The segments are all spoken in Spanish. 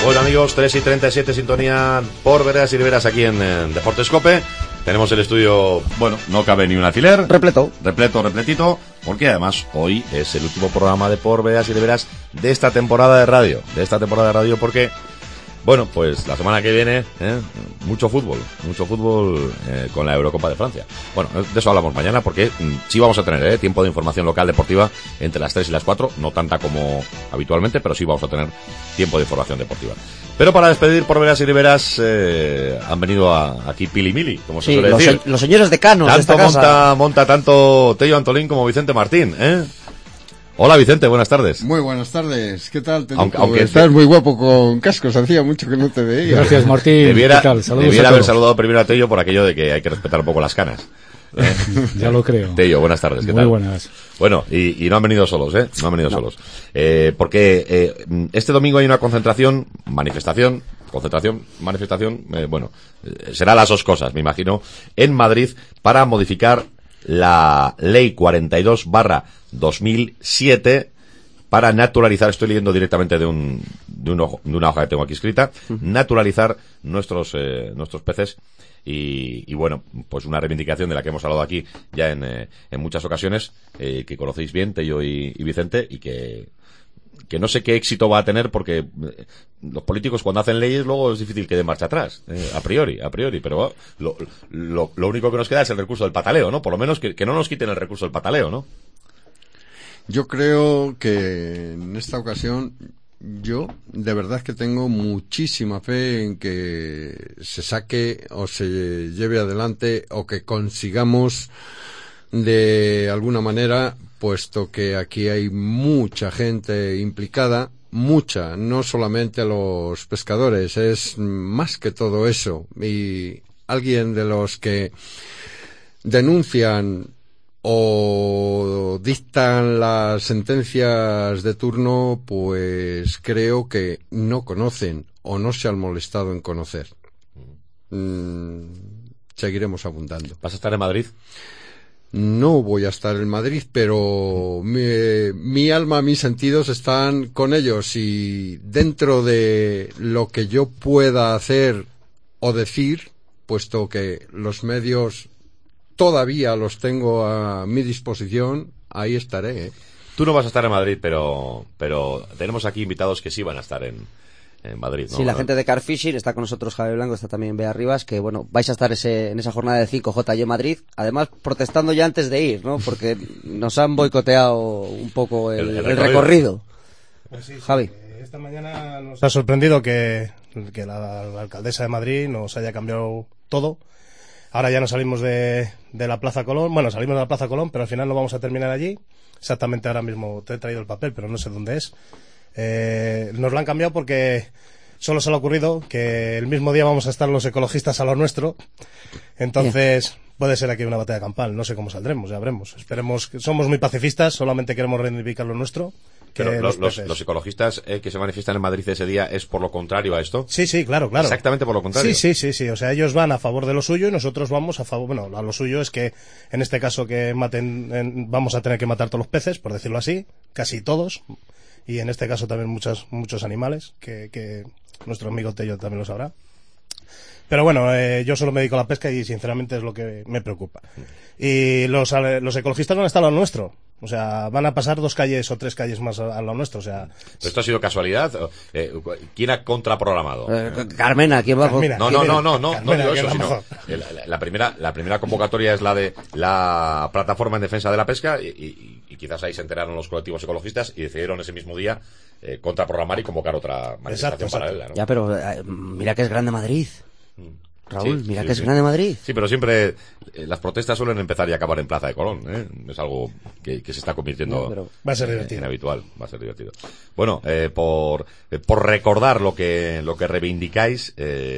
Bueno, amigos, 3:37, sintonía por Veredas y Riberas aquí en Deportescope. Tenemos el estudio, bueno, no cabe ni un alfiler. Repletito, porque además hoy es el último programa de Por Veredas y Riberas de esta temporada de radio. Porque, bueno, pues la semana que viene, mucho fútbol con la Eurocopa de Francia. Bueno, de eso hablamos mañana porque sí vamos a tener tiempo de información local deportiva entre las 3 y las 4, no tanta como habitualmente, pero sí vamos a tener tiempo de información deportiva. Pero para despedir Por Veredas y Riberas han venido aquí Pili Mili, como se suele decir. Los señores decanos de esta casa. Monta tanto Tello Antolín como Vicente Martín, Hola Vicente, buenas tardes. Muy buenas tardes, ¿qué tal? Aunque estás muy guapo con cascos, hacía mucho que no te veía. Gracias Martín. Debiera haber saludado saludado primero a Tello por aquello de que hay que respetar un poco las canas. Ya lo creo. Tello, buenas tardes, ¿qué muy tal? Muy buenas. Bueno, y no han venido solos, No han venido solos. Porque este domingo hay una manifestación, será las dos cosas, me imagino, en Madrid para modificar la ley 42/2007 para naturalizar, estoy leyendo directamente de una hoja que tengo aquí escrita, naturalizar nuestros peces. Y bueno, pues una reivindicación de la que hemos hablado aquí ya en muchas ocasiones, que conocéis bien, Tello y Vicente, y que no sé qué éxito va a tener porque los políticos cuando hacen leyes luego es difícil que den marcha atrás, a priori, pero lo único que nos queda es el recurso del pataleo, ¿no? Por lo menos que no nos quiten el recurso del pataleo, ¿no? Yo creo que en esta ocasión yo de verdad que tengo muchísima fe en que se saque o se lleve adelante o que consigamos de alguna manera, puesto que aquí hay mucha gente implicada, no solamente los pescadores, es más que todo eso. Y alguien de los que denuncian o dictan las sentencias de turno, pues creo que no conocen o no se han molestado en conocer. Seguiremos abundando. ¿Vas a estar en Madrid? No voy a estar en Madrid, pero mi alma, mis sentidos están con ellos, y dentro de lo que yo pueda hacer o decir, puesto que los medios todavía los tengo a mi disposición, ahí estaré. Tú no vas a estar en Madrid, pero tenemos aquí invitados que sí van a estar en Madrid, ¿no? Sí, la gente de Car Fishing, está con nosotros Javier Blanco, está también Bea Rivas, que bueno, vais a estar en esa jornada de 5J en Madrid, además protestando ya antes de ir, ¿no? Porque nos han boicoteado un poco el recorrido. Pues sí, Javi. Esta mañana nos ha sorprendido que la alcaldesa de Madrid nos haya cambiado todo. Ahora ya no salimos de la Plaza Colón, salimos de la Plaza Colón, pero al final no vamos a terminar allí. Exactamente ahora mismo te he traído el papel, pero no sé dónde es. Nos lo han cambiado porque solo se le ha ocurrido que el mismo día vamos a estar los ecologistas a lo nuestro. Entonces puede ser aquí una batalla campal, no sé cómo saldremos, ya veremos. Esperemos, que somos muy pacifistas, solamente queremos reivindicar lo nuestro. Pero los ecologistas que se manifiestan en Madrid ese día es por lo contrario a esto. Sí, claro. Exactamente por lo contrario. Sí. O sea, ellos van a favor de lo suyo y nosotros vamos a favor. Bueno, a lo suyo es que en este caso que vamos a tener que matar todos los peces, por decirlo así, casi todos. Y en este caso también muchos animales, que nuestro amigo Tello también lo sabrá. Pero bueno, yo solo me dedico a la pesca y sinceramente es lo que me preocupa. Y los ecologistas van a estar a lo nuestro. O sea, van a pasar 2 calles o 3 calles más a lo nuestro. O sea, ¿pero esto ha sido casualidad? ¿Quién ha contraprogramado? Carmena, ¿quién va? No digo eso, sino la primera convocatoria es la de la plataforma en defensa de la pesca y quizás ahí se enteraron los colectivos ecologistas y decidieron ese mismo día contraprogramar y convocar otra manifestación paralela, ¿no? Ya, pero mira que es grande Madrid. Raúl, mira que es grande Madrid. Sí, pero siempre las protestas suelen empezar y acabar en Plaza de Colón, Es algo que se está convirtiendo va a ser divertido. En habitual, va a ser divertido. Bueno, por recordar lo que reivindicáis,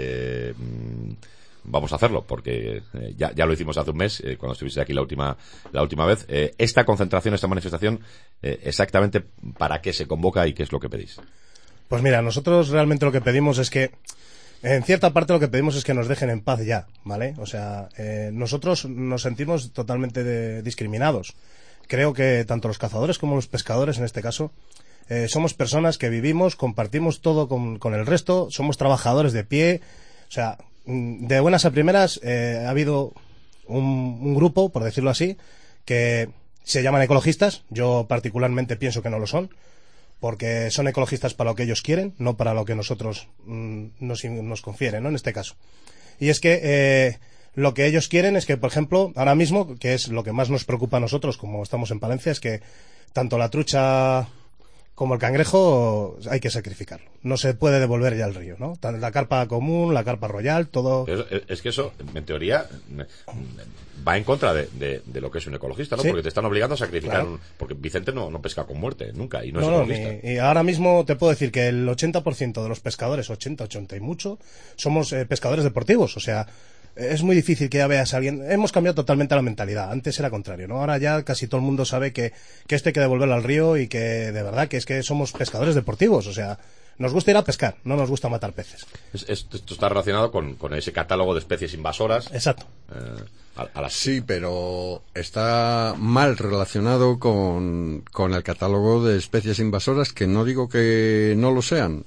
vamos a hacerlo, porque ya lo hicimos hace un mes, cuando estuviste aquí la última vez. Esta concentración, esta manifestación, exactamente para qué se convoca y qué es lo que pedís. Pues mira, nosotros realmente lo que pedimos es que en cierta parte lo que pedimos es que nos dejen en paz ya, ¿vale? O sea, nosotros nos sentimos totalmente discriminados. Creo que tanto los cazadores como los pescadores, en este caso, somos personas que vivimos, compartimos todo con el resto, somos trabajadores de pie. O sea, de buenas a primeras ha habido un grupo, por decirlo así, que se llaman ecologistas. Yo particularmente pienso que no lo son, porque son ecologistas para lo que ellos quieren, no para lo que nosotros nos confieren, ¿no? En este caso. Y es que lo que ellos quieren es que, por ejemplo, ahora mismo, que es lo que más nos preocupa a nosotros, como estamos en Palencia, es que tanto la trucha como el cangrejo hay que sacrificarlo. No se puede devolver ya al río, ¿no? La carpa común, la carpa royal, todo... Es que eso, en teoría, va en contra de lo que es un ecologista, ¿no? Sí. Porque te están obligando a sacrificar... Claro. Porque Vicente no pesca con muerte, nunca, y no es ecologista. Y ahora mismo te puedo decir que el 80% de los pescadores, 80 y mucho, somos pescadores deportivos. O sea, es muy difícil que ya veas a alguien... Hemos cambiado totalmente la mentalidad. Antes era contrario, ¿no? Ahora ya casi todo el mundo sabe que esto hay que devolverlo al río y que de verdad que es que somos pescadores deportivos. O sea, nos gusta ir a pescar, no nos gusta matar peces. Esto está relacionado con ese catálogo de especies invasoras. Exacto. Sí, pero está mal relacionado con el catálogo de especies invasoras, que no digo que no lo sean.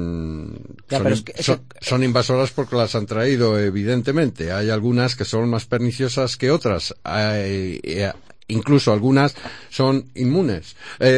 Son invasoras porque las han traído, evidentemente. Hay algunas que son más perniciosas que otras. Incluso algunas son inmunes,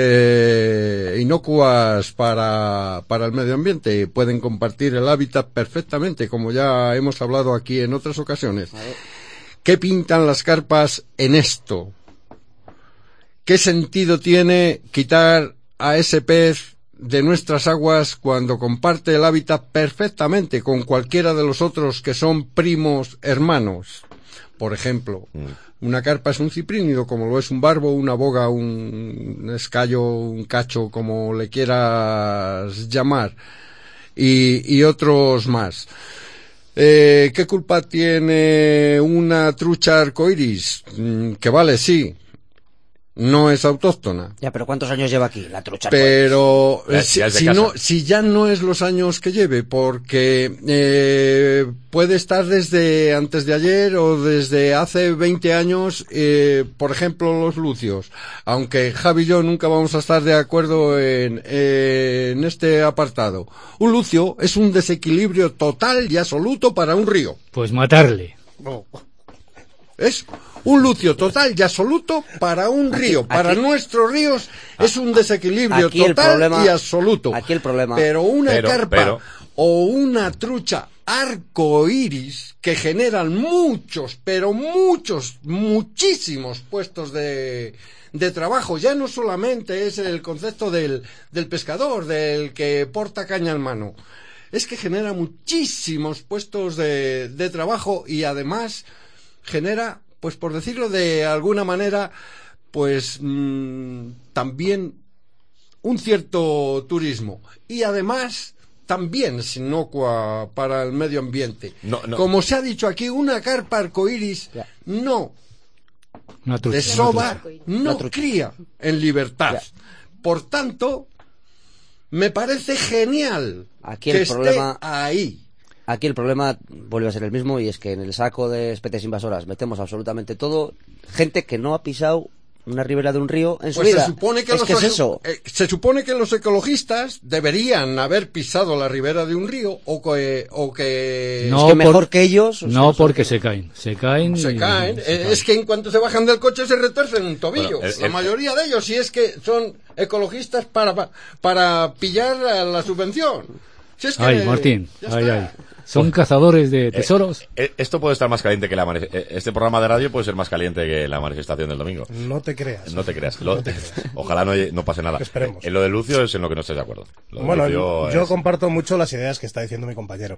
inocuas para el medio ambiente. Pueden compartir el hábitat perfectamente, como ya hemos hablado aquí en otras ocasiones. ¿Qué pintan las carpas en esto? ¿Qué sentido tiene quitar a ese pez de nuestras aguas cuando comparte el hábitat perfectamente con cualquiera de los otros que son primos hermanos? Por ejemplo, una carpa es un ciprínido, como lo es un barbo, una boga, un escayo, un cacho, como le quieras llamar, y otros más. ¿Qué culpa tiene una trucha arcoiris? Que vale, sí, no es autóctona. Ya, pero ¿cuántos años lleva aquí la trucha? Pero si ya no es los años que lleve, porque puede estar desde antes de ayer o desde hace 20 años, por ejemplo, los lucios. Aunque Javi y yo nunca vamos a estar de acuerdo en este apartado. Un lucio es un desequilibrio total y absoluto para un río. Pues matarle. Es un lucio total y absoluto para un río. Para nuestros ríos es un desequilibrio total y absoluto. Aquí el problema. Pero una carpa o una trucha arcoiris, que generan muchísimos puestos de trabajo. Ya no solamente es el concepto del pescador, del que porta caña en mano. Es que genera muchísimos puestos de trabajo, y además genera, pues por decirlo de alguna manera, pues también un cierto turismo, y además también es inocua para el medio ambiente. Como se ha dicho aquí, una carpa arcoiris no desova, no cría en libertad. Por tanto, me parece genial que esté ahí. Aquí el problema vuelve a ser el mismo, y es que en el saco de especies invasoras metemos absolutamente todo. Gente que no ha pisado una ribera de un río en su vida. Se supone que los ecologistas deberían haber pisado la ribera de un río, o que no, es que mejor que ellos. No, porque se caen. Es que en cuanto se bajan del coche se retuercen un tobillo. La mayoría de ellos, si es que son ecologistas para pillar la subvención. Si es que, ay, Martín, ay. Son cazadores de tesoros. Esto puede estar más caliente que este programa de radio puede ser más caliente que la manifestación del domingo. No te creas. Ojalá no pase nada. Esperemos. En lo de Lucio es en lo que no estés de acuerdo. Bueno, yo comparto mucho las ideas que está diciendo mi compañero.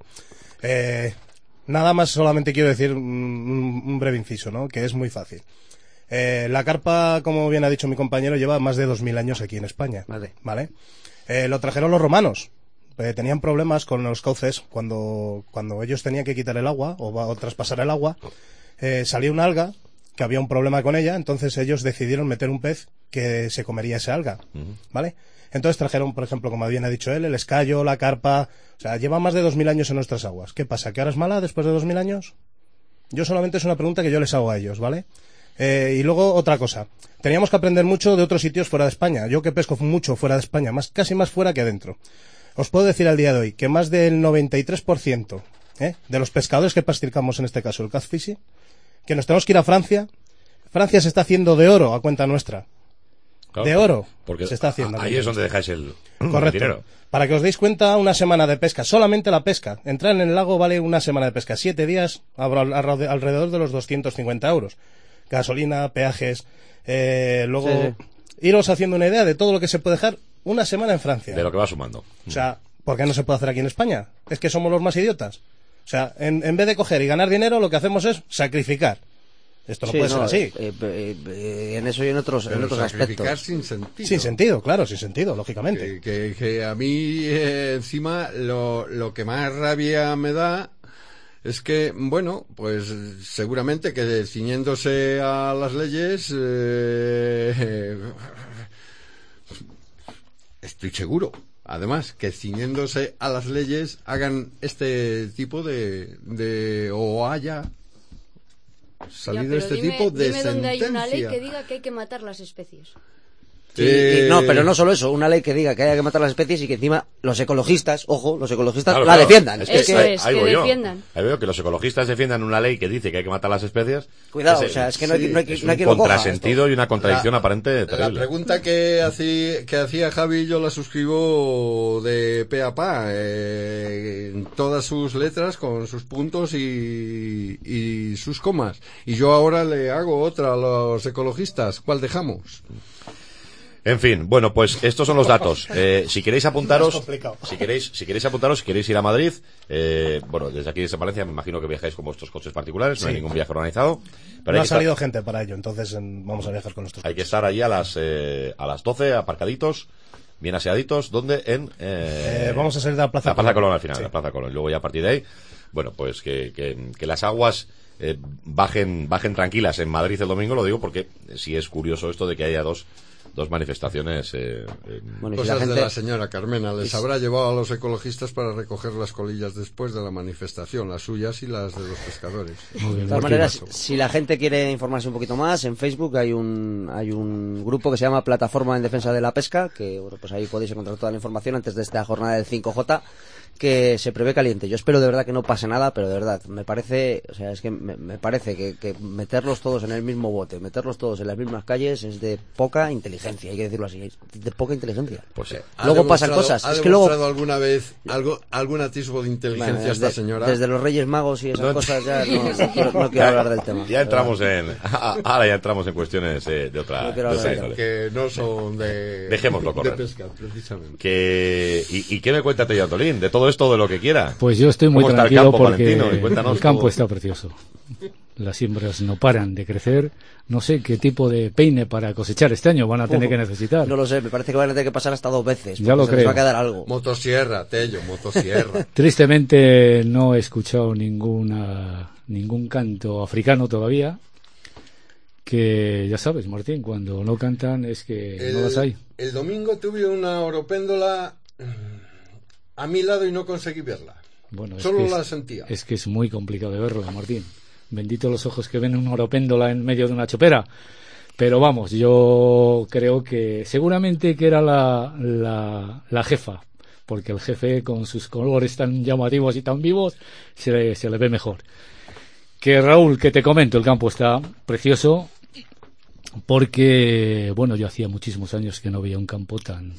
Nada más, solamente quiero decir un breve inciso, ¿no? Que es muy fácil. La carpa, como bien ha dicho mi compañero, lleva más de 2000 años aquí en España. ¿Vale? Lo trajeron los romanos. Tenían problemas con los cauces cuando ellos tenían que quitar el agua o traspasar el agua. Salía una alga que había un problema con ella, entonces ellos decidieron meter un pez que se comería esa alga, ¿vale? Entonces trajeron, por ejemplo, como bien ha dicho él, el escayo, la carpa. O sea, lleva más de 2000 años en nuestras aguas. ¿Qué pasa? ¿Que ahora es mala después de 2000 años? Yo solamente es una pregunta que yo les hago a ellos, ¿vale? Y luego otra cosa. Teníamos que aprender mucho de otros sitios fuera de España. Yo que pesco mucho fuera de España, casi más fuera que adentro. Os puedo decir al día de hoy que más del 93% de los pescadores que practicamos en este caso el catfishing, que nos tenemos que ir a Francia. Francia se está haciendo de oro a cuenta nuestra. Claro, de oro porque se está haciendo. Ahí es donde dejáis el dinero. Para que os deis cuenta, una semana de pesca, solamente la pesca. Entrar en el lago vale una semana de pesca. 7 días, alrededor de los 250 euros. Gasolina, peajes, luego iros haciendo una idea de todo lo que se puede dejar una semana en Francia. De lo que va sumando. O sea, ¿por qué no se puede hacer aquí en España? ¿Es que somos los más idiotas? O sea, en vez de coger y ganar dinero, lo que hacemos es sacrificar. Esto no puede ser así. En eso y en otros aspectos. Sin sentido. Sin sentido, claro, sin sentido, lógicamente. Que a mí, encima, lo que más rabia me da es que, bueno, pues seguramente que ciñéndose a las leyes, estoy seguro, además, que ciñéndose a las leyes hagan este tipo o haya salido tipo de dime sentencia. Dónde hay una ley que diga que hay que matar las especies. No, pero no solo eso, una ley que diga que haya que matar las especies y que encima los ecologistas, claro, la defiendan. Que defiendan. Ahí veo que los ecologistas defiendan una ley que dice que hay que matar las especies. Cuidado, es que no hay quien un contrasentido y una contradicción aparente terrible. La pregunta que hacía Javi yo la suscribo de pe a pa, en todas sus letras, con sus puntos y sus comas. Y yo ahora le hago otra a los ecologistas. ¿Cuál dejamos? En fin, bueno, pues estos son los datos. Si queréis apuntaros, si queréis ir a Madrid, bueno, desde aquí desde Valencia me imagino que viajáis con vuestros coches particulares, no hay ningún viaje organizado. Pero no ha salido gente para ello, entonces vamos a viajar con nuestros coches. Hay que estar allí a las 12 aparcaditos, bien aseaditos, ¿dónde? Vamos a salir de la Plaza Colón al final, la Plaza Colón. Luego ya a partir de ahí, bueno, pues que las aguas bajen tranquilas en Madrid el domingo, lo digo porque sí es curioso esto de que haya dos manifestaciones. Cosas de la señora Carmena. Les habrá llevado a los ecologistas para recoger las colillas después de la manifestación, las suyas y las de los pescadores. De todas maneras, si la gente quiere informarse un poquito más, en Facebook hay un grupo que se llama Plataforma en Defensa de la Pesca, que bueno, pues ahí podéis encontrar toda la información antes de esta jornada del 5J, que se prevé caliente. Yo espero de verdad que no pase nada, pero de verdad, me parece que meterlos todos en el mismo bote, meterlos todos en las mismas calles es de poca inteligencia, hay que decirlo así, de poca inteligencia. Pues luego pasan cosas. ¿Ha es que luego alguna vez algún atisbo de inteligencia esta señora? Desde los Reyes Magos y esas cosas ya no quiero hablar del tema. Ya entramos ahora ya entramos en cuestiones de otra que no son dejémoslo correr. De pesca, precisamente. ¿Y qué me cuenta Tello Antolín? De todo esto, de lo que quiera. Pues yo estoy muy tranquilo porque el campo todo. está precioso. Las siembras no paran de crecer. No sé qué tipo de peine para cosechar este año van a tener que necesitar. No lo sé, me parece que van a tener que pasar hasta 2 veces. Ya lo creo. Les va a quedar algo. Motosierra, Tello, motosierra. Tristemente no he escuchado ningún canto africano todavía. Que ya sabes, Martín, cuando no cantan es que no las hay. El domingo tuve una oropéndola a mi lado y no conseguí verla. Bueno, solo la sentía. Es que es muy complicado de verlo, Martín. Bendito los ojos que ven una oropéndola en medio de una chopera. Pero vamos, yo creo que seguramente que era la jefa, porque el jefe con sus colores tan llamativos y tan vivos se le ve mejor. Que Raúl, que te comento, el campo está precioso, porque bueno, yo hacía muchísimos años que no veía un campo tan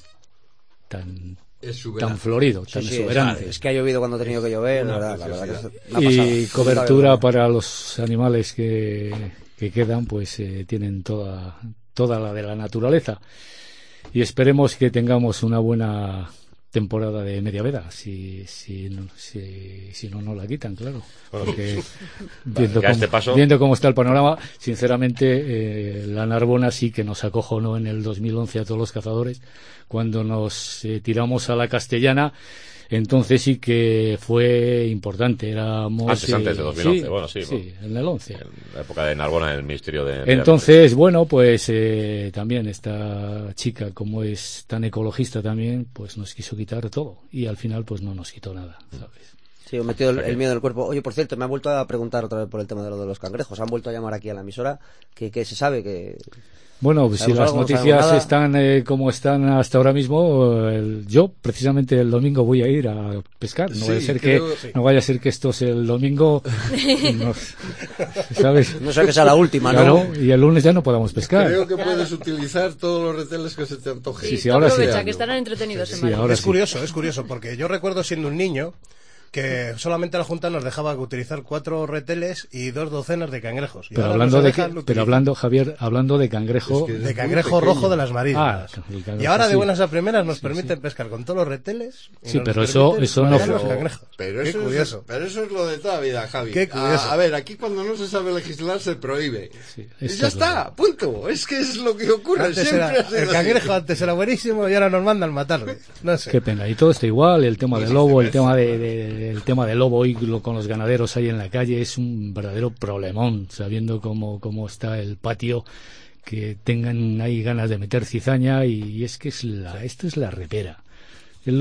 florido, tan exuberante. Es que ha llovido cuando ha tenido que llover, la verdad y cobertura para los animales que quedan, pues tienen toda la de la naturaleza. Y esperemos que tengamos una buena temporada de media veda, si no la quitan, claro. Porque viendo cómo está el panorama, sinceramente, la Narbona sí que nos acojonó en el 2011 a todos los cazadores, cuando nos tiramos a la Castellana. Entonces sí que fue importante. Éramos antes de 2011, sí, en el 11. En la época de Narbona, en el Ministerio de Entonces, bueno, pues también esta chica, como es tan ecologista también, pues nos quiso quitar todo. Y al final, pues no nos quitó nada, ¿sabes? Sí, he metido el miedo en el cuerpo. Oye, por cierto, me han vuelto a preguntar otra vez por el tema de lo de los cangrejos. Han vuelto a llamar aquí a la emisora. ¿Qué se sabe? Bueno, pues si las noticias están como están hasta ahora mismo, yo precisamente el domingo voy a ir a pescar. No vaya a ser que esto sea el domingo, ¿sabes? No sé que sea la última, claro, ¿no? Y el lunes ya no podamos pescar. Creo que puedes utilizar todos los reteles que se te antojen. Sí, ahora aprovecha que estarán entretenidos en Madrid. Es curioso, porque yo recuerdo siendo un niño que solamente la Junta nos dejaba utilizar 4 reteles y 2 docenas de cangrejos. Pero hablando, Javier, hablando de cangrejo... de cangrejo rojo de las marinas. Y ahora de buenas a primeras nos permiten pescar con todos los reteles. Sí, pero eso no fue... Pero eso es lo de toda vida, Javi. Qué curioso. A ver, aquí cuando no se sabe legislar se prohíbe. Sí, y ya está, punto. Es que es lo que ocurre. El cangrejo antes era buenísimo y ahora nos mandan matarle. No sé. Qué pena. Y todo está igual, el tema del lobo, el tema del lobo hoy con los ganaderos ahí en la calle es un verdadero problemón, sabiendo cómo está el patio, que tengan ahí ganas de meter cizaña y es que esto es la repera. El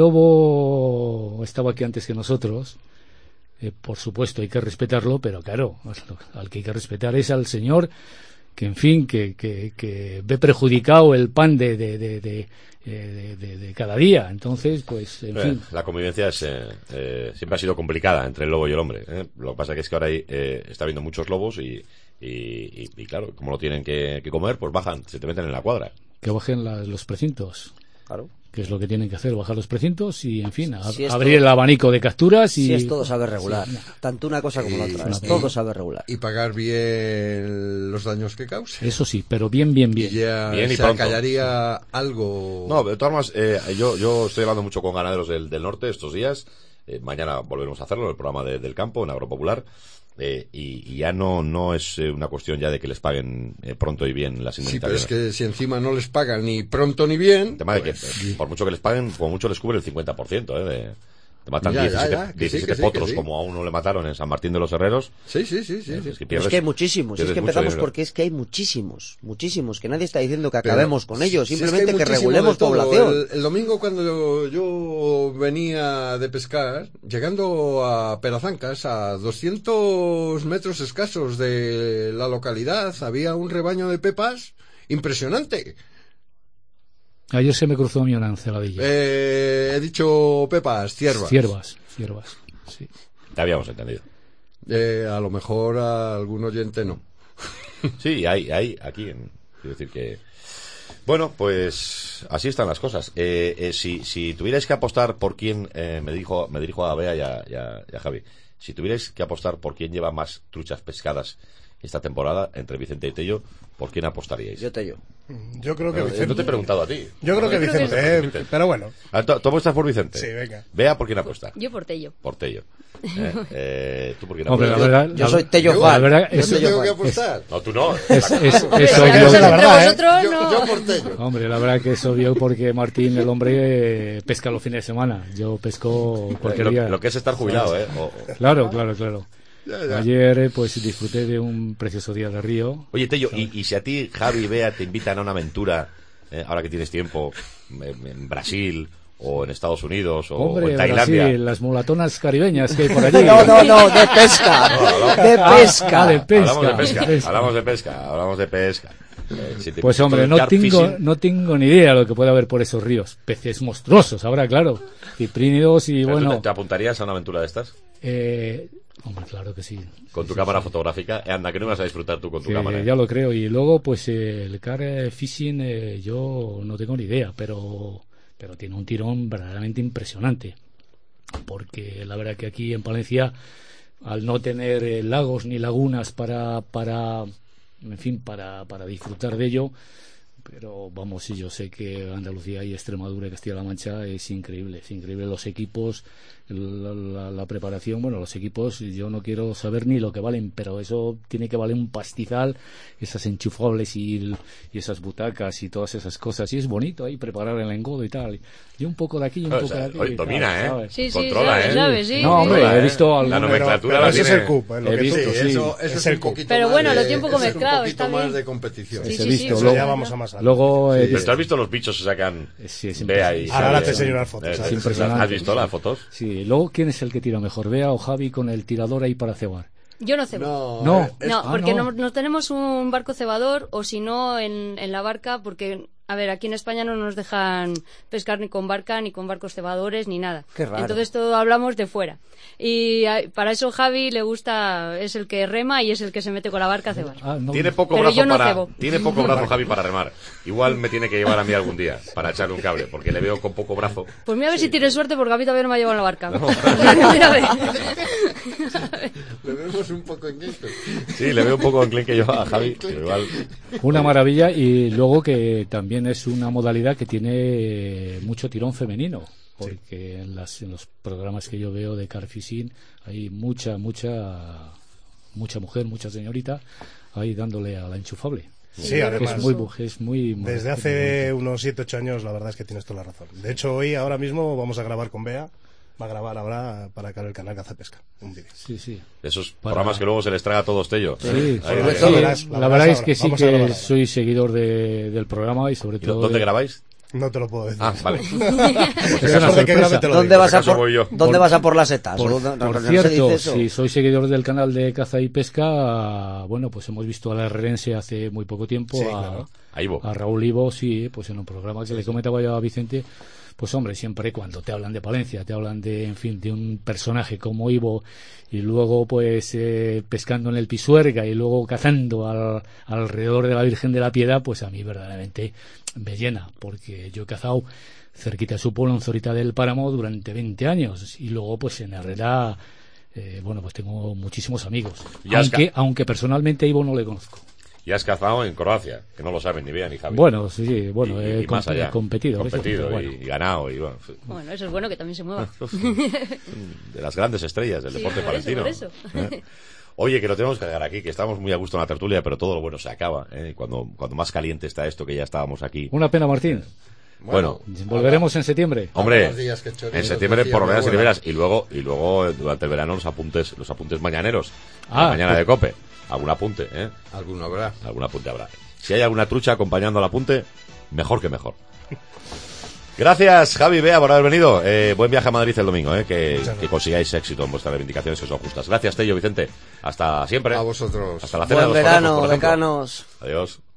lobo estaba aquí antes que nosotros, por supuesto hay que respetarlo, pero claro, al que hay que respetar es al señor que en fin, que ve perjudicado el pan de cada día. Entonces, pues, en fin. La convivencia siempre ha sido complicada entre el lobo y el hombre. Lo que pasa es que ahora está habiendo muchos lobos y claro, como lo tienen que comer, pues bajan, se te meten en la cuadra. Que bajen los precintos. Claro. Que es lo que tienen que hacer, bajar los precintos y, en fin, abrir el abanico de capturas y... Si es todo saber regular, tanto una cosa como la otra, es todo saber regular. Y pagar bien los daños que cause. Eso sí, pero bien. Y ya bien y se acallaría algo... No, de todas formas, yo estoy hablando mucho con ganaderos del norte estos días, mañana volveremos a hacerlo en el programa del campo, en Agropopular, y ya no es una cuestión ya de que les paguen pronto y bien las indemnizaciones. Sí, pero es que si encima no les pagan ni pronto ni bien... El tema de que por mucho que les paguen, como mucho les cubre el 50%, te matan 17 potros como a uno le mataron en San Martín de los Herreros. Sí. Es que hay muchísimos, es que empezamos porque es que hay muchísimos, que nadie está diciendo que acabemos con ellos, simplemente que regulemos población. El domingo cuando yo venía de pescar, llegando a Perazancas, a 200 metros escasos de la localidad, había un rebaño de pepas impresionante. Ayer se me cruzó a mí una enceladilla. He dicho pepas, ciervas, sí. Te habíamos entendido. A lo mejor a algún oyente no. Sí, hay aquí. Quiero decir que... Bueno, pues así están las cosas. Si tuvierais que apostar por quién... me dirijo a Bea y a Javi. Si tuvierais que apostar por quién lleva más truchas pescadas esta temporada entre Vicente y Tello, ¿por quién apostaríais? Yo Tello. Yo creo que Vicente. No te he preguntado a ti. Yo creo que Vicente, pero bueno. ¿Tú apuestas por Vicente? Sí, venga. Vea, ¿por quién apuesta? Yo por Tello. Por Tello. ¿Tú por quién Hombre, apuestas? Yo soy Tello Juan. ¿Yo tengo que apostar? No, tú no. Es obvio. La verdad, yo por Tello. Hombre, la verdad que es obvio porque Martín, el hombre, pesca los fines de semana. Yo pesco cualquier día. Lo que es estar jubilado, Claro. Ya. Ayer pues disfruté de un precioso día de río. Oye, Tello, y si a ti, Javi y Bea te invitan a una aventura, ahora que tienes tiempo, en Brasil o en Estados Unidos o en Tailandia? Brasil, las mulatonas caribeñas que hay por allí. No, de pesca. Hablamos de pesca. Pues hombre, no tengo ni idea de lo que puede haber por esos ríos. Peces monstruosos, ahora claro. Ciprínidos y bueno. ¿Te apuntarías a una aventura de estas? Hombre, claro que sí. Con tu cámara fotográfica. Anda, que no vas a disfrutar tú con tu cámara. Ya lo creo. Y luego, pues el car fishing, yo no tengo ni idea, pero tiene un tirón verdaderamente impresionante. Porque la verdad que aquí en Palencia, al no tener lagos ni lagunas para disfrutar de ello, pero vamos, sí, yo sé que Andalucía y Extremadura y Castilla-La Mancha es increíble los equipos, la preparación, bueno, los equipos yo no quiero saber ni lo que valen, pero eso tiene que valer un pastizal, esas enchufables y esas butacas y todas esas cosas, y es bonito ahí preparar el engodo y tal, y un poco de aquí y un poco de aquí. Oye, domina, ¿sabes? Sí, controla, sabes, sí. No, hombre, he visto la nomenclatura, pero eso es el CUP, he visto, eso es un poquito pero más bueno, lo tiene un poco mezclado, es un está poquito más bien. de competición. He visto, eso ya vamos a más Luego, Pero ¿tú has visto los bichos que sacan? Sí, es Bea y ahora Javi? te enseño unas fotos. Es impresionante. ¿Has visto las fotos? Sí, luego, ¿quién es el que tira mejor? ¿Bea o Javi con el tirador ahí para cebar? Yo no cebo. No. No, porque no. no tenemos un barco cebador, o si no en la barca, porque, a ver, aquí en España no nos dejan pescar ni con barca, ni con barcos cebadores, ni nada. Qué raro. Entonces todo hablamos de fuera. Y para eso Javi le gusta, es el que rema y es el que se mete con la barca a cebar. No. Tiene poco Pero brazo yo no para cebo. tiene poco brazo Javi para remar. Igual me tiene que llevar a mí algún día para echarle un cable, porque le veo con poco brazo. Pues mira a ver si tienes suerte, porque a mí todavía no me ha llevado en la barca. Mira a ver. Le vemos un poco inquieto. Sí, le veo un poco enclenque yo a Javi, pero igual. Una maravilla, y luego que también es una modalidad que tiene mucho tirón femenino, porque en los programas que yo veo de car fishing hay mucha mujer, mucha señorita ahí dándole a la enchufable. Sí, además, Es muy desde hace unos 7-8 años, la verdad es que tienes toda la razón. De hecho, ahora mismo vamos a grabar con Bea. Va a grabar ahora para el canal Cazapesca un vídeo. Sí. Esos programas que luego se les traga a todos ellos. Sí, sobre todo la verdad es que sí vamos a grabar que ahora. soy seguidor del programa y sobre todo... ¿Dónde grabáis? No te lo puedo decir. Ah, vale. Es una Mejor de que grabe sorpresa. te lo ¿Dónde digo. vas a acaso voy yo. ¿Dónde vas a por las setas? Por No se cierto, dice eso. si sois seguidores del canal de Caza y Pesca, bueno, pues hemos visto a la herrerense hace muy poco tiempo, Sí, claro. A Ivo. a Raúl Ivo, sí, pues en un programa que le comentaba yo a Vicente, pues hombre, siempre cuando te hablan de Palencia, te hablan de, en fin, de un personaje como Ivo, y luego pues pescando en el Pisuerga y luego cazando alrededor de la Virgen de la Piedad, pues a mí verdaderamente me llena, porque yo he cazado cerquita de su pueblo, en Zorita del Páramo, durante 20 años, y luego pues en Herrera, bueno, pues tengo muchísimos amigos, aunque personalmente a Ivo no le conozco. Y has cazado en Croacia, que no lo saben ni Bea ni Javi. Bueno, sí, bueno, y más allá. he competido Competido pero bueno. y ganado. Y, bueno, Bueno, eso es bueno, que también se mueva. de las grandes estrellas del Sí, deporte por eso, palestino. por eso. Oye, que lo tenemos que dejar aquí, que estamos muy a gusto en la tertulia, pero todo lo bueno se acaba. Cuando más caliente está esto, que ya estábamos aquí. Una pena, Martín. Bueno, Volveremos en septiembre. hombre, los días que he hecho en bien, septiembre los por días veras y de riberas, y luego durante el verano los apuntes mañaneros, Ah, la mañana pues- de COPE, algún apunte, Alguno habrá. algún apunte habrá. Si hay alguna trucha acompañando al apunte, mejor que mejor. Gracias, Javi, Bea, por haber venido. Buen viaje a Madrid el domingo, que consigáis éxito en vuestras reivindicaciones, que son justas. Gracias, Tello, Vicente. Hasta siempre. A vosotros. Hasta la cena de Buen los conejos, verano, por ejemplo. decanos. Adiós.